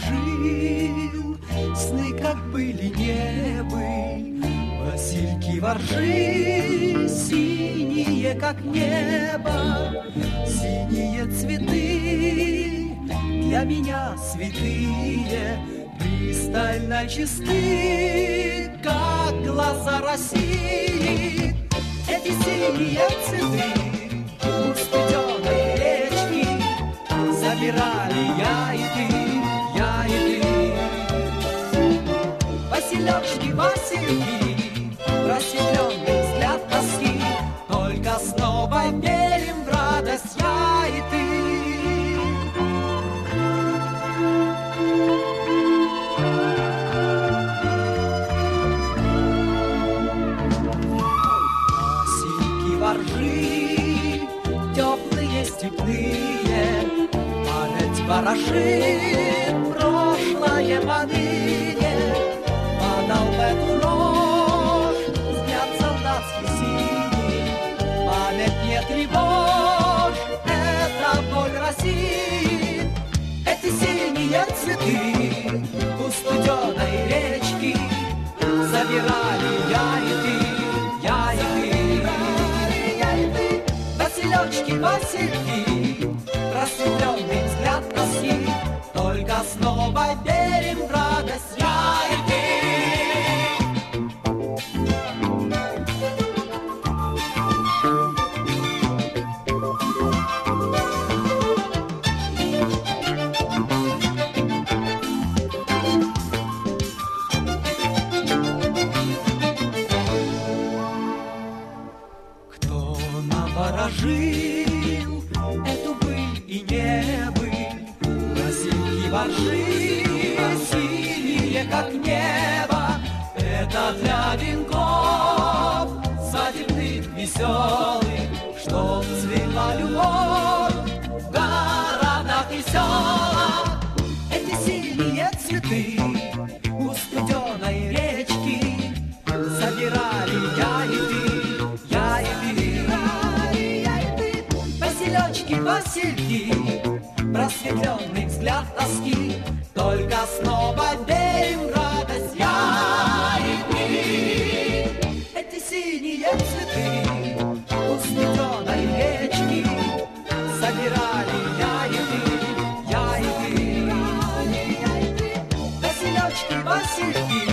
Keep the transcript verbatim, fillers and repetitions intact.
ворожил, сны как были, не были. Васильки воржи, синие, как небо, синие цветы, для меня святые, пристально чисты, как глаза России. Эти синие цветы у студеной речки забирали я и ты, я и ты. Василечки, Васильки, просветленный взгляд тоски, только снова верим в радость я и ты. Воржи, теплые, степные, память ворошит прошлое поныне. Падал в эту рожь взгляд солдатский синий, память не тревожь, это боль России. Эти синие цветы у студеной речки забирали я и ты, я и ты. Василечки, Васильки, просветленный взгляд тоски, только снова верим в радость я и ты. Ворожил эту быль и не быль, Васильки воржи, синие, как небо, это для венков свадебных веселых, чтоб цвела любовь в городах и селах. Эти синие цветы у студеной речки собирали я и ты, я и ты. Василечки, Васильки, просветленный взгляд тоски, только снова верим в радость я и ты. Эти синие цветы у студеной речки собирали я и ты, я и ты. Василечки, Васильки,